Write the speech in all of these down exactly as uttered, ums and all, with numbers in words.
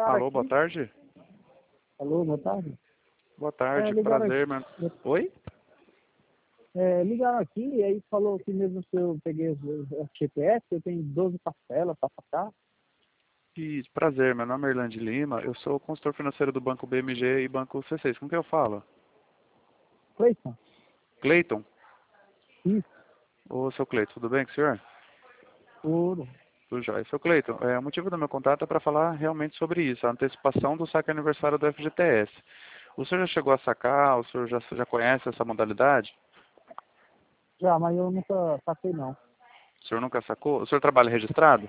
ligaram Alô, boa aqui. tarde. Alô, boa tarde. Boa É, tarde, ligaram prazer, aqui. mano. Oi? É, ligaram aqui e aí falou que mesmo se eu peguei os os G P S, eu tenho doze parcelas para pagar. Isso, prazer, meu nome é Irlande Lima, eu sou consultor financeiro do Banco B M G e Banco C seis. Com quem eu falo? Cleiton? Cleiton? Isso, Ô, seu Cleiton, tudo bem com o senhor? tudo. Tudo jóia. Seu Cleiton, é, o motivo do meu contato é para falar realmente sobre isso, a antecipação do saque aniversário do F G T S. O senhor já chegou a sacar? O senhor já, já conhece essa modalidade? Já, mas eu nunca saquei não. O senhor nunca sacou? O senhor trabalha registrado?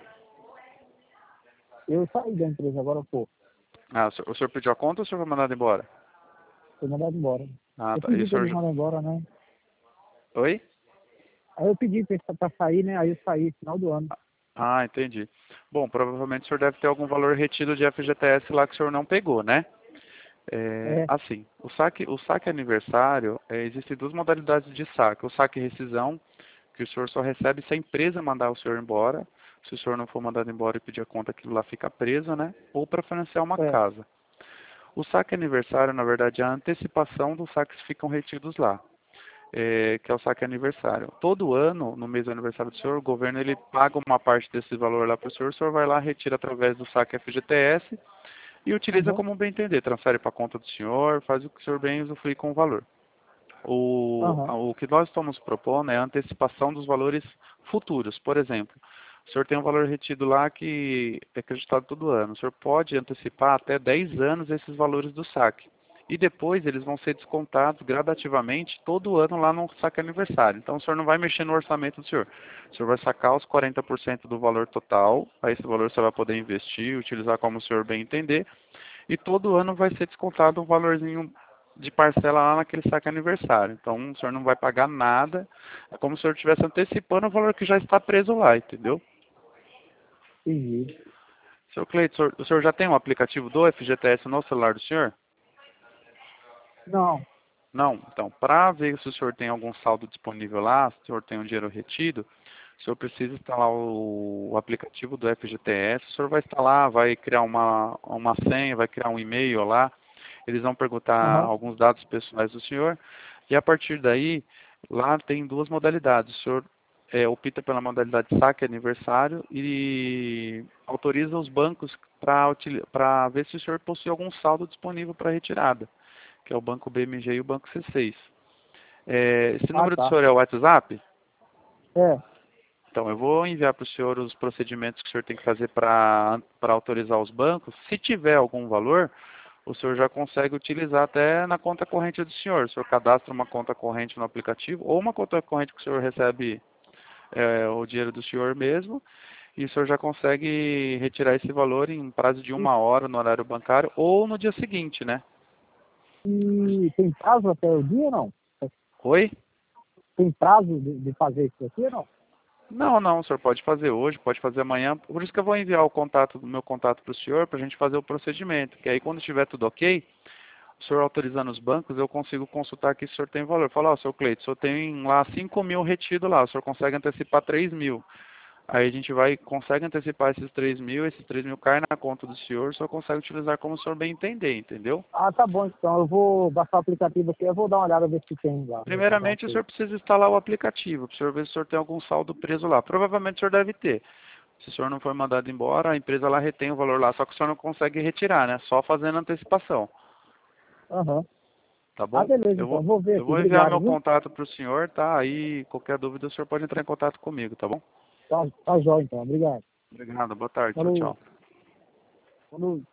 Eu saí da empresa agora, pô. Ah, o senhor, o senhor pediu a conta ou o senhor foi mandado embora? Fui mandado embora. Ah, Eu tá. E o pedi pra senhor... eles já- mandarem embora, né? Oi? Aí eu pedi pra, eles- pra sair, né? Aí eu saí, final do ano. Ah, entendi. Bom, provavelmente o senhor deve ter algum valor retido de F G T S lá que o senhor não pegou, né? É, É, assim, o saque, o saque aniversário, é, existem duas modalidades de saque. O saque rescisão, que o senhor só recebe se a empresa mandar o senhor embora. Se o senhor não for mandado embora e pedir a conta, aquilo lá fica preso, né? Ou para financiar uma é. casa. O saque aniversário, na verdade, é a antecipação dos saques que ficam retidos lá. É, que é o saque aniversário. Todo ano, no mês do aniversário do senhor, o governo ele paga uma parte desse valor lá para o senhor, o senhor vai lá, retira através do saque F G T S e utiliza Aham, como bem entender, transfere para a conta do senhor, faz o que o senhor bem usufruir com o valor. O, aham, o que nós estamos propondo é a antecipação dos valores futuros. Por exemplo, o senhor tem um valor retido lá que é acreditado todo ano. O senhor pode antecipar até dez anos esses valores do saque. E depois eles vão ser descontados gradativamente todo ano lá no saque aniversário. Então o senhor não vai mexer no orçamento do senhor. O senhor vai sacar os quarenta por cento do valor total. Aí esse valor você vai poder investir, utilizar como o senhor bem entender. E todo ano vai ser descontado um valorzinho de parcela lá naquele saque aniversário. Então o senhor não vai pagar nada. É como se o senhor estivesse antecipando o valor que já está preso lá, entendeu? entendi. Seu Cleiton, o senhor, o senhor já tem um aplicativo do F G T S no celular do senhor? Não, Não? Então, para ver se o senhor tem algum saldo disponível lá, se o senhor tem um dinheiro retido, o senhor precisa instalar o, o aplicativo do F G T S. O senhor vai instalar, vai criar uma, uma senha, vai criar um e-mail lá. Eles vão perguntar aham, alguns dados pessoais do senhor. E a partir daí, lá tem duas modalidades. O senhor é, opta pela modalidade saque aniversário e autoriza os bancos para ver se o senhor possui algum saldo disponível para retirada, que é o Banco B M G e o Banco C seis. É, esse ah, número do tá. senhor é o WhatsApp? É, Então, eu vou enviar para o senhor os procedimentos que o senhor tem que fazer para autorizar os bancos. Se tiver algum valor, o senhor já consegue utilizar até na conta corrente do senhor. O senhor cadastra uma conta corrente no aplicativo ou uma conta corrente que o senhor recebe é, o dinheiro do senhor mesmo e o senhor já consegue retirar esse valor em prazo de uma hora no horário bancário ou no dia seguinte, né? e tem prazo até o dia ou não? Oi? Tem prazo de, de fazer isso aqui ou não? Não, não, o senhor pode fazer hoje, pode fazer amanhã. Por isso que eu vou enviar o contato, o meu contato para o senhor, para a gente fazer o procedimento. Que aí quando estiver tudo ok, o senhor autorizando os bancos, eu consigo consultar que o senhor tem valor. Falar, ó, seu Cleito, o senhor tem lá cinco mil retido lá, o senhor consegue antecipar três mil. Aí a gente vai, consegue antecipar esses três mil, esses três mil caem na conta do senhor, o senhor consegue utilizar como o senhor bem entender, entendeu? Ah, tá bom, então. Eu vou baixar o aplicativo aqui, eu vou dar uma olhada, ver se tem lá. Vou comprar uma Primeiramente, o coisa. senhor precisa instalar o aplicativo, para o senhor ver se o senhor tem algum saldo preso lá. Provavelmente o senhor deve ter. Se o senhor não for mandado embora, a empresa lá retém o valor lá, só que o senhor não consegue retirar, né? Só fazendo antecipação, Aham. tá Ah, bom? beleza, Eu então. vou, Vou ver eu aqui. vou enviar Obrigado, meu viu? contato para o senhor, tá? Aí, qualquer dúvida, o senhor pode entrar em contato comigo, tá bom? Tá, tá jóia, então. Obrigado. Obrigado, boa tarde, tchau, Falou. tchau. Falou.